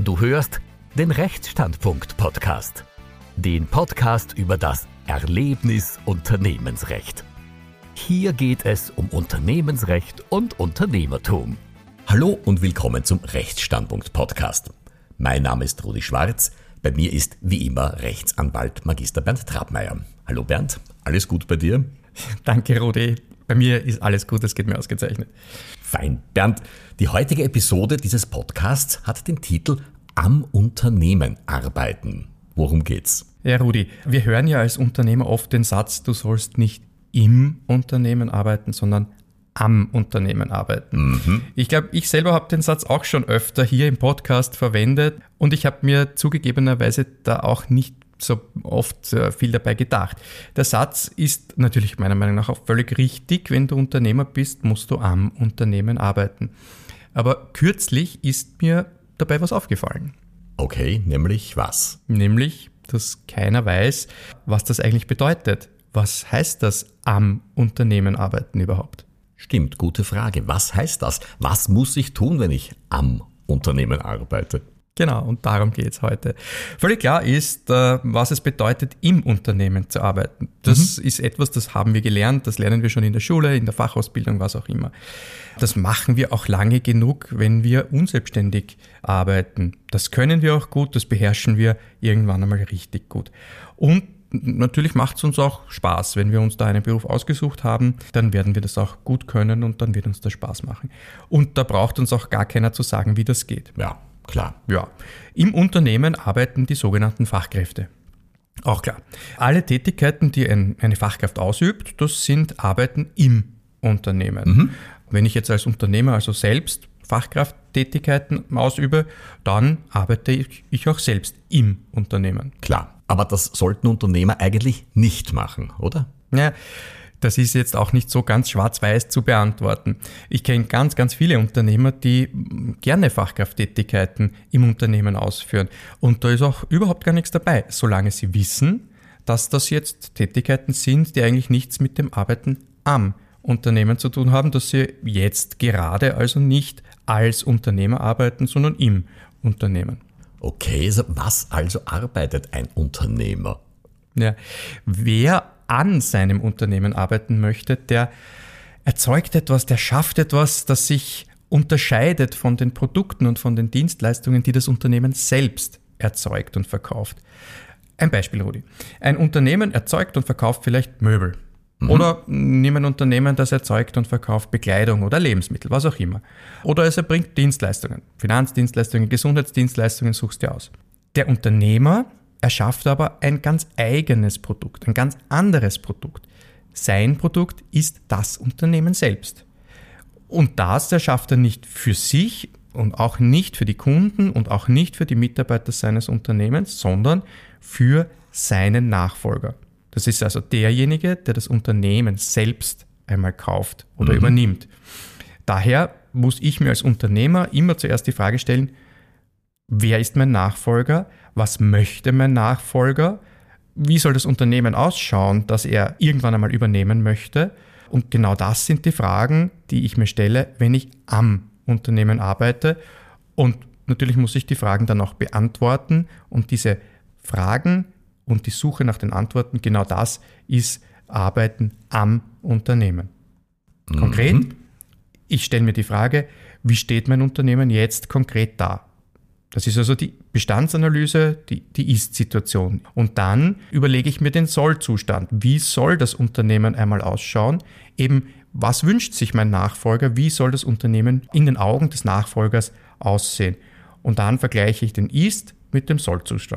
Du hörst den Rechtsstandpunkt-Podcast. Den Podcast über das Erlebnis Unternehmensrecht. Hier geht es um Unternehmensrecht und Unternehmertum. Hallo und willkommen zum Rechtsstandpunkt-Podcast. Mein Name ist Rudi Schwarz. Bei mir ist wie immer Rechtsanwalt Magister Bernd Trabmeier. Hallo Bernd, alles gut bei dir? Danke Rudi, bei mir ist alles gut, es geht mir ausgezeichnet. Fein. Bernd, die heutige Episode dieses Podcasts hat den Titel Am Unternehmen arbeiten. Worum geht's? Ja Rudi, wir hören ja als Unternehmer oft den Satz, du sollst nicht im Unternehmen arbeiten, sondern am Unternehmen arbeiten. Ich glaube, ich selber habe den Satz auch schon öfter hier im Podcast verwendet und ich habe mir zugegebenerweise da auch nicht so oft viel dabei gedacht. Der Satz ist natürlich meiner Meinung nach auch völlig richtig. Wenn du Unternehmer bist, musst du am Unternehmen arbeiten. Aber kürzlich ist mir dabei was aufgefallen. Okay, nämlich was? Nämlich, dass keiner weiß, was das eigentlich bedeutet. Was heißt das am Unternehmen arbeiten überhaupt? Stimmt, gute Frage. Was heißt das? Was muss ich tun, wenn ich am Unternehmen arbeite? Genau, und darum geht es heute. Völlig klar ist, was es bedeutet, im Unternehmen zu arbeiten. Das ist etwas, das haben wir gelernt, das lernen wir schon in der Schule, in der Fachausbildung, was auch immer. Das machen wir auch lange genug, wenn wir unselbstständig arbeiten. Das können wir auch gut, das beherrschen wir irgendwann einmal richtig gut. Und natürlich macht es uns auch Spaß. Wenn wir uns da einen Beruf ausgesucht haben, dann werden wir das auch gut können und dann wird uns das Spaß machen. Und da braucht uns auch gar keiner zu sagen, wie das geht. Ja, klar. Ja. Im Unternehmen arbeiten die sogenannten Fachkräfte. Auch klar. Alle Tätigkeiten, die eine Fachkraft ausübt, das sind Arbeiten im Unternehmen. Wenn ich jetzt als Unternehmer, also selbst Fachkrafttätigkeiten ausübe, dann arbeite ich auch selbst im Unternehmen. Klar. Aber das sollten Unternehmer eigentlich nicht machen, oder? Ja, das ist jetzt auch nicht so ganz schwarz-weiß zu beantworten. Ich kenne ganz, ganz viele Unternehmer, die gerne Fachkrafttätigkeiten im Unternehmen ausführen. Und da ist auch überhaupt gar nichts dabei, solange sie wissen, dass das jetzt Tätigkeiten sind, die eigentlich nichts mit dem Arbeiten am Unternehmen zu tun haben, dass sie jetzt gerade also nicht als Unternehmer arbeiten, sondern im Unternehmen. Okay, was also arbeitet ein Unternehmer? Ja, wer an seinem Unternehmen arbeiten möchte, der erzeugt etwas, der schafft etwas, das sich unterscheidet von den Produkten und von den Dienstleistungen, die das Unternehmen selbst erzeugt und verkauft. Ein Beispiel, Rudi. Ein Unternehmen erzeugt und verkauft vielleicht Möbel. Oder nimm ein Unternehmen, das erzeugt und verkauft Bekleidung oder Lebensmittel, was auch immer. Oder es erbringt Dienstleistungen, Finanzdienstleistungen, Gesundheitsdienstleistungen, suchst du aus. Der Unternehmer erschafft aber ein ganz eigenes Produkt, ein ganz anderes Produkt. Sein Produkt ist das Unternehmen selbst. Und das erschafft er nicht für sich und auch nicht für die Kunden und auch nicht für die Mitarbeiter seines Unternehmens, sondern für seinen Nachfolger. Das ist also derjenige, der das Unternehmen selbst einmal kauft oder übernimmt. Daher muss ich mir als Unternehmer immer zuerst die Frage stellen, wer ist mein Nachfolger? Was möchte mein Nachfolger? Wie soll das Unternehmen ausschauen, das er irgendwann einmal übernehmen möchte? Und genau das sind die Fragen, die ich mir stelle, wenn ich am Unternehmen arbeite. Und natürlich muss ich die Fragen dann auch beantworten. Und diese Fragen und die Suche nach den Antworten, genau das ist Arbeiten am Unternehmen. Konkret, ich stelle mir die Frage, wie steht mein Unternehmen jetzt konkret da? Das ist also die Bestandsanalyse, die Ist-Situation. Und dann überlege ich mir den Soll-Zustand. Wie soll das Unternehmen einmal ausschauen? Eben, was wünscht sich mein Nachfolger? Wie soll das Unternehmen in den Augen des Nachfolgers aussehen? Und dann vergleiche ich den Ist mit dem Soll-Zustand.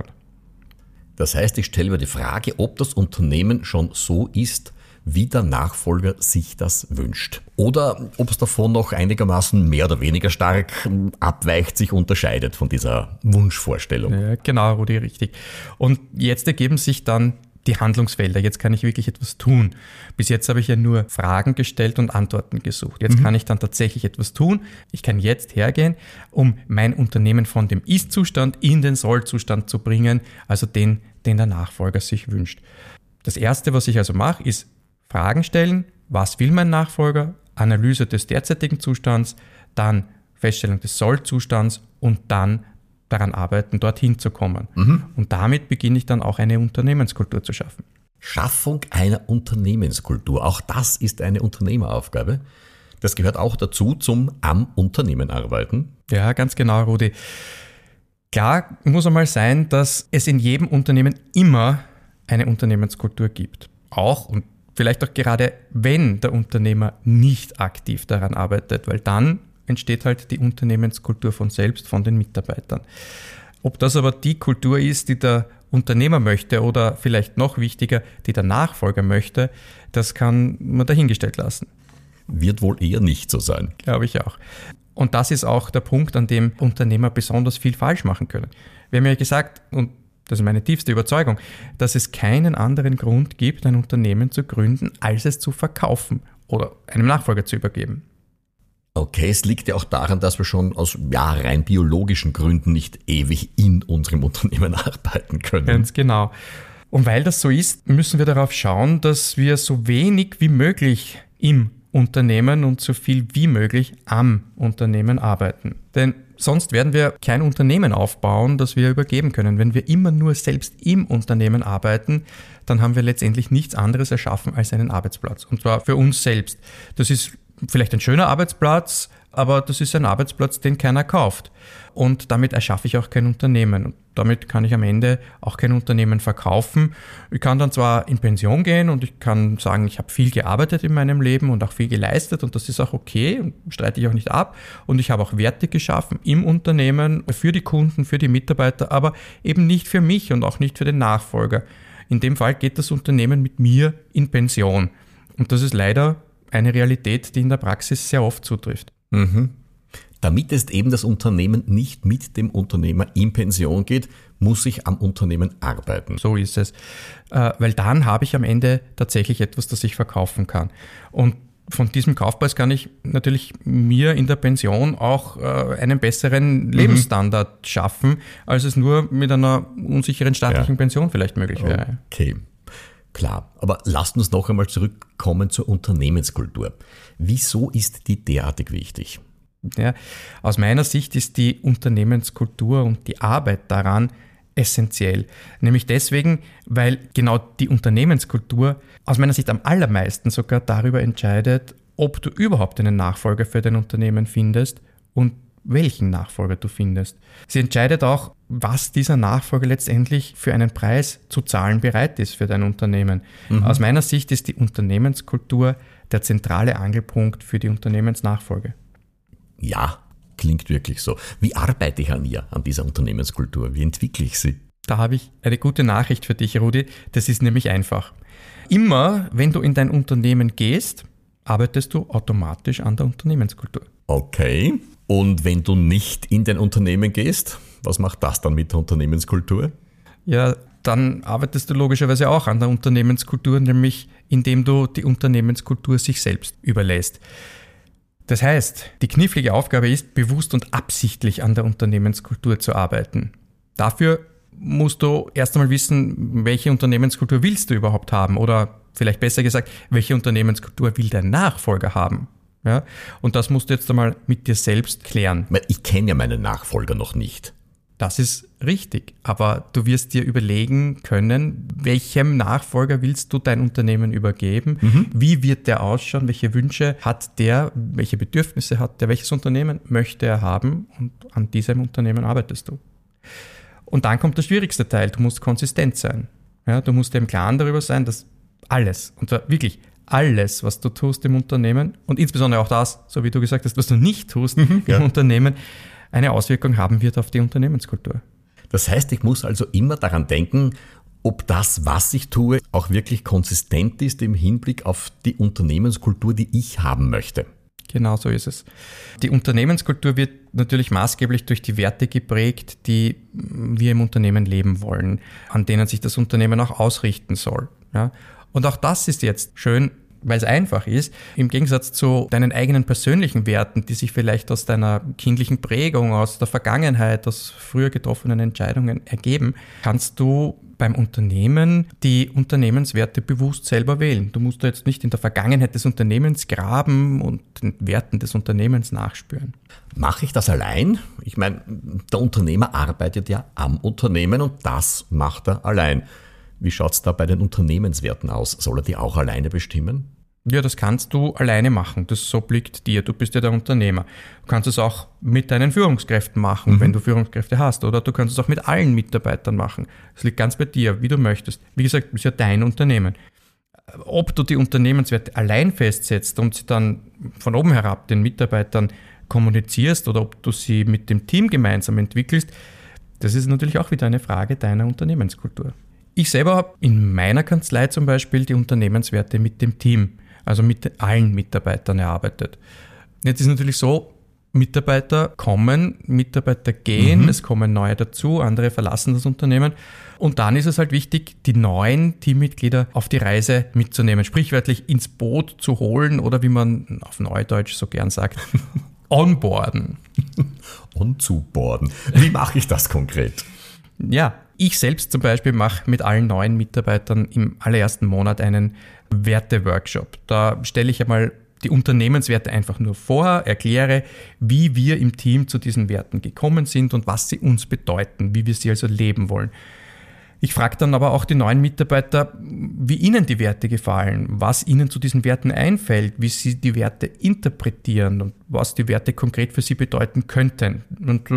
Das heißt, ich stelle mir die Frage, ob das Unternehmen schon so ist, wie der Nachfolger sich das wünscht. Oder ob es davon noch einigermaßen mehr oder weniger stark abweicht, sich unterscheidet von dieser Wunschvorstellung. Ja, genau, Rudi, richtig. Und jetzt ergeben sich dann die Handlungsfelder. Jetzt kann ich wirklich etwas tun. Bis jetzt habe ich ja nur Fragen gestellt und Antworten gesucht. Jetzt kann ich dann tatsächlich etwas tun. Ich kann jetzt hergehen, um mein Unternehmen von dem Ist-Zustand in den Soll-Zustand zu bringen, also den der Nachfolger sich wünscht. Das Erste, was ich also mache, ist Fragen stellen. Was will mein Nachfolger? Analyse des derzeitigen Zustands, dann Feststellung des Soll-Zustands und dann daran arbeiten, dorthin zu kommen. Und damit beginne ich dann auch eine Unternehmenskultur zu schaffen. Schaffung einer Unternehmenskultur, auch das ist eine Unternehmeraufgabe. Das gehört auch dazu zum am Unternehmen arbeiten. Ja, ganz genau, Rudi. Klar muss einmal sein, dass es in jedem Unternehmen immer eine Unternehmenskultur gibt. Auch und vielleicht auch gerade, wenn der Unternehmer nicht aktiv daran arbeitet, weil dann entsteht halt die Unternehmenskultur von selbst, von den Mitarbeitern. Ob das aber die Kultur ist, die der Unternehmer möchte oder vielleicht noch wichtiger, die der Nachfolger möchte, das kann man dahingestellt lassen. Wird wohl eher nicht so sein. Glaube ich auch. Und das ist auch der Punkt, an dem Unternehmer besonders viel falsch machen können. Wir haben ja gesagt, und das ist meine tiefste Überzeugung, dass es keinen anderen Grund gibt, ein Unternehmen zu gründen, als es zu verkaufen oder einem Nachfolger zu übergeben. Okay, es liegt ja auch daran, dass wir schon aus rein biologischen Gründen nicht ewig in unserem Unternehmen arbeiten können. Ganz genau. Und weil das so ist, müssen wir darauf schauen, dass wir so wenig wie möglich im Unternehmen und so viel wie möglich am Unternehmen arbeiten. Denn sonst werden wir kein Unternehmen aufbauen, das wir übergeben können. Wenn wir immer nur selbst im Unternehmen arbeiten, dann haben wir letztendlich nichts anderes erschaffen als einen Arbeitsplatz. Und zwar für uns selbst. Das ist vielleicht ein schöner Arbeitsplatz, aber das ist ein Arbeitsplatz, den keiner kauft. Und damit erschaffe ich auch kein Unternehmen. Und damit kann ich am Ende auch kein Unternehmen verkaufen. Ich kann dann zwar in Pension gehen und ich kann sagen, ich habe viel gearbeitet in meinem Leben und auch viel geleistet und das ist auch okay und streite ich auch nicht ab. Und ich habe auch Werte geschaffen im Unternehmen, für die Kunden, für die Mitarbeiter, aber eben nicht für mich und auch nicht für den Nachfolger. In dem Fall geht das Unternehmen mit mir in Pension. Und das ist leider eine Realität, die in der Praxis sehr oft zutrifft. Damit es eben das Unternehmen nicht mit dem Unternehmer in Pension geht, muss ich am Unternehmen arbeiten. So ist es. Weil dann habe ich am Ende tatsächlich etwas, das ich verkaufen kann. Und von diesem Kaufpreis kann ich natürlich mir in der Pension auch einen besseren Lebensstandard schaffen, als es nur mit einer unsicheren staatlichen Pension vielleicht möglich wäre. Okay. Klar, aber lasst uns noch einmal zurückkommen zur Unternehmenskultur. Wieso ist die derartig wichtig? Ja, aus meiner Sicht ist die Unternehmenskultur und die Arbeit daran essentiell. Nämlich deswegen, weil genau die Unternehmenskultur aus meiner Sicht am allermeisten sogar darüber entscheidet, ob du überhaupt einen Nachfolger für dein Unternehmen findest und welchen Nachfolger du findest. Sie entscheidet auch, was dieser Nachfolger letztendlich für einen Preis zu zahlen bereit ist für dein Unternehmen. Aus meiner Sicht ist die Unternehmenskultur der zentrale Angelpunkt für die Unternehmensnachfolge. Ja, klingt wirklich so. Wie arbeite ich an dieser Unternehmenskultur? Wie entwickle ich sie? Da habe ich eine gute Nachricht für dich, Rudi. Das ist nämlich einfach. Immer, wenn du in dein Unternehmen gehst, arbeitest du automatisch an der Unternehmenskultur. Okay. Und wenn du nicht in dein Unternehmen gehst, was macht das dann mit der Unternehmenskultur? Ja, dann arbeitest du logischerweise auch an der Unternehmenskultur, nämlich indem du die Unternehmenskultur sich selbst überlässt. Das heißt, die knifflige Aufgabe ist, bewusst und absichtlich an der Unternehmenskultur zu arbeiten. Dafür musst du erst einmal wissen, welche Unternehmenskultur willst du überhaupt haben oder vielleicht besser gesagt, welche Unternehmenskultur will dein Nachfolger haben. Ja? Und das musst du jetzt einmal mit dir selbst klären. Ich kenne ja meinen Nachfolger noch nicht. Das ist richtig, aber du wirst dir überlegen können, welchem Nachfolger willst du dein Unternehmen übergeben, wie wird der ausschauen, welche Wünsche hat der, welche Bedürfnisse hat der, welches Unternehmen möchte er haben und an diesem Unternehmen arbeitest du. Und dann kommt der schwierigste Teil, du musst konsistent sein. Ja, du musst dir im Klaren darüber sein, dass alles, und zwar wirklich alles, was du tust im Unternehmen und insbesondere auch das, so wie du gesagt hast, was du nicht tust im Unternehmen, eine Auswirkung haben wird auf die Unternehmenskultur. Das heißt, ich muss also immer daran denken, ob das, was ich tue, auch wirklich konsistent ist im Hinblick auf die Unternehmenskultur, die ich haben möchte. Genau so ist es. Die Unternehmenskultur wird natürlich maßgeblich durch die Werte geprägt, die wir im Unternehmen leben wollen, an denen sich das Unternehmen auch ausrichten soll. Ja? Und auch das ist jetzt schön weil es einfach ist, im Gegensatz zu deinen eigenen persönlichen Werten, die sich vielleicht aus deiner kindlichen Prägung, aus der Vergangenheit, aus früher getroffenen Entscheidungen ergeben, kannst du beim Unternehmen die Unternehmenswerte bewusst selber wählen. Du musst da jetzt nicht in der Vergangenheit des Unternehmens graben und den Werten des Unternehmens nachspüren. Mache ich das allein? Ich meine, der Unternehmer arbeitet ja am Unternehmen und das macht er allein. Wie schaut es da bei den Unternehmenswerten aus? Soll er die auch alleine bestimmen? Ja, das kannst du alleine machen. Das obliegt dir. Du bist ja der Unternehmer. Du kannst es auch mit deinen Führungskräften machen, wenn du Führungskräfte hast. Oder du kannst es auch mit allen Mitarbeitern machen. Es liegt ganz bei dir, wie du möchtest. Wie gesagt, es ist ja dein Unternehmen. Ob du die Unternehmenswerte allein festsetzt und sie dann von oben herab den Mitarbeitern kommunizierst oder ob du sie mit dem Team gemeinsam entwickelst, das ist natürlich auch wieder eine Frage deiner Unternehmenskultur. Ich selber habe in meiner Kanzlei zum Beispiel die Unternehmenswerte mit dem Team, also mit allen Mitarbeitern erarbeitet. Jetzt ist natürlich so, Mitarbeiter kommen, Mitarbeiter gehen, es kommen neue dazu, andere verlassen das Unternehmen. Und dann ist es halt wichtig, die neuen Teammitglieder auf die Reise mitzunehmen, sprichwörtlich ins Boot zu holen oder wie man auf Neudeutsch so gern sagt, onboarden. Onzuboarden. Wie mache ich das konkret? Ja, ich selbst zum Beispiel mache mit allen neuen Mitarbeitern im allerersten Monat einen Werte-Workshop. Da stelle ich einmal die Unternehmenswerte einfach nur vor, erkläre, wie wir im Team zu diesen Werten gekommen sind und was sie uns bedeuten, wie wir sie also leben wollen. Ich frage dann aber auch die neuen Mitarbeiter, wie ihnen die Werte gefallen, was ihnen zu diesen Werten einfällt, wie sie die Werte interpretieren und was die Werte konkret für sie bedeuten könnten. Und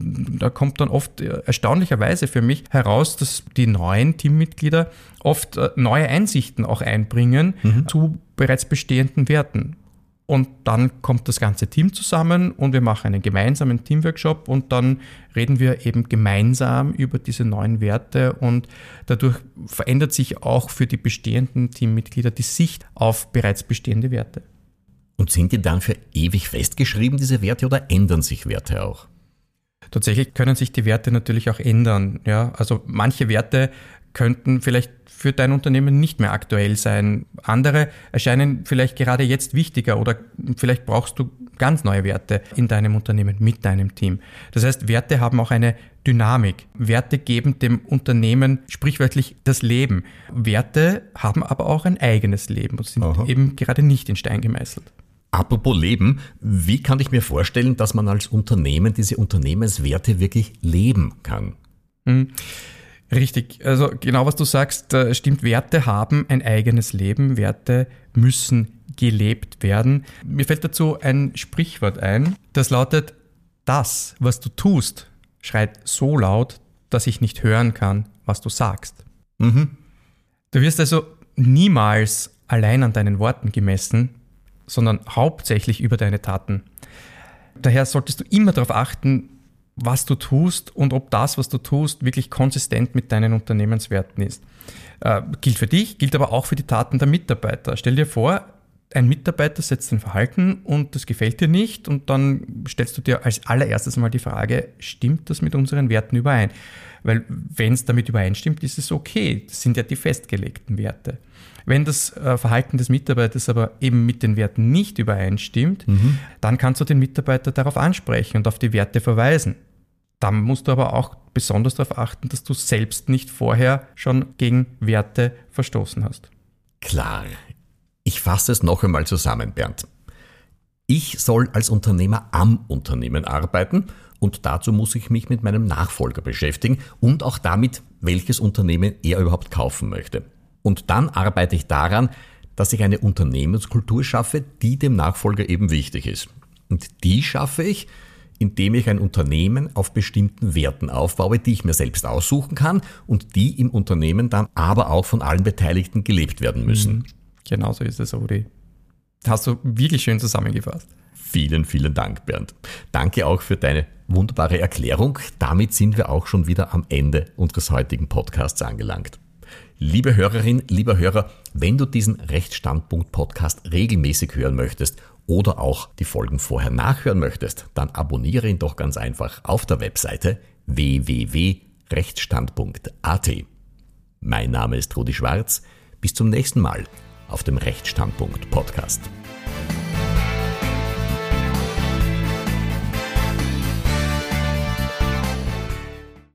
da kommt dann oft erstaunlicherweise für mich heraus, dass die neuen Teammitglieder oft neue Einsichten auch einbringen zu bereits bestehenden Werten. Und dann kommt das ganze Team zusammen und wir machen einen gemeinsamen Teamworkshop und dann reden wir eben gemeinsam über diese neuen Werte und dadurch verändert sich auch für die bestehenden Teammitglieder die Sicht auf bereits bestehende Werte. Und sind die dann für ewig festgeschrieben, diese Werte, oder ändern sich Werte auch? Tatsächlich können sich die Werte natürlich auch ändern. Ja? Also manche Werte könnten vielleicht für dein Unternehmen nicht mehr aktuell sein. Andere erscheinen vielleicht gerade jetzt wichtiger oder vielleicht brauchst du ganz neue Werte in deinem Unternehmen mit deinem Team. Das heißt, Werte haben auch eine Dynamik. Werte geben dem Unternehmen sprichwörtlich das Leben. Werte haben aber auch ein eigenes Leben und sind eben gerade nicht in Stein gemeißelt. Apropos Leben, wie kann ich mir vorstellen, dass man als Unternehmen diese Unternehmenswerte wirklich leben kann? Richtig, also genau was du sagst, stimmt, Werte haben ein eigenes Leben, Werte müssen gelebt werden. Mir fällt dazu ein Sprichwort ein, das lautet, das, was du tust, schreit so laut, dass ich nicht hören kann, was du sagst. Du wirst also niemals allein an deinen Worten gemessen, sondern hauptsächlich über deine Taten. Daher solltest du immer darauf achten, was du tust und ob das, was du tust, wirklich konsistent mit deinen Unternehmenswerten ist. Gilt für dich, gilt aber auch für die Taten der Mitarbeiter. Stell dir vor, ein Mitarbeiter setzt ein Verhalten und das gefällt dir nicht und dann stellst du dir als allererstes mal die Frage, stimmt das mit unseren Werten überein? Weil wenn es damit übereinstimmt, ist es okay. Das sind ja die festgelegten Werte. Wenn das Verhalten des Mitarbeiters aber eben mit den Werten nicht übereinstimmt, dann kannst du den Mitarbeiter darauf ansprechen und auf die Werte verweisen. Dann musst du aber auch besonders darauf achten, dass du selbst nicht vorher schon gegen Werte verstoßen hast. Klar. Ich fasse es noch einmal zusammen, Bernd. Ich soll als Unternehmer am Unternehmen arbeiten und dazu muss ich mich mit meinem Nachfolger beschäftigen und auch damit, welches Unternehmen er überhaupt kaufen möchte. Und dann arbeite ich daran, dass ich eine Unternehmenskultur schaffe, die dem Nachfolger eben wichtig ist. Und die schaffe ich, indem ich ein Unternehmen auf bestimmten Werten aufbaue, die ich mir selbst aussuchen kann und die im Unternehmen dann aber auch von allen Beteiligten gelebt werden müssen. Genau so ist es, Rudi. Hast du wirklich schön zusammengefasst. Vielen, vielen Dank, Bernd. Danke auch für deine wunderbare Erklärung. Damit sind wir auch schon wieder am Ende unseres heutigen Podcasts angelangt. Liebe Hörerin, lieber Hörer, wenn du diesen Rechtsstandpunkt-Podcast regelmäßig hören möchtest oder auch die Folgen vorher nachhören möchtest, dann abonniere ihn doch ganz einfach auf der Webseite www.rechtsstandpunkt.at. Mein Name ist Rudi Schwarz. Bis zum nächsten Mal. auf dem Rechtsstandpunkt Podcast.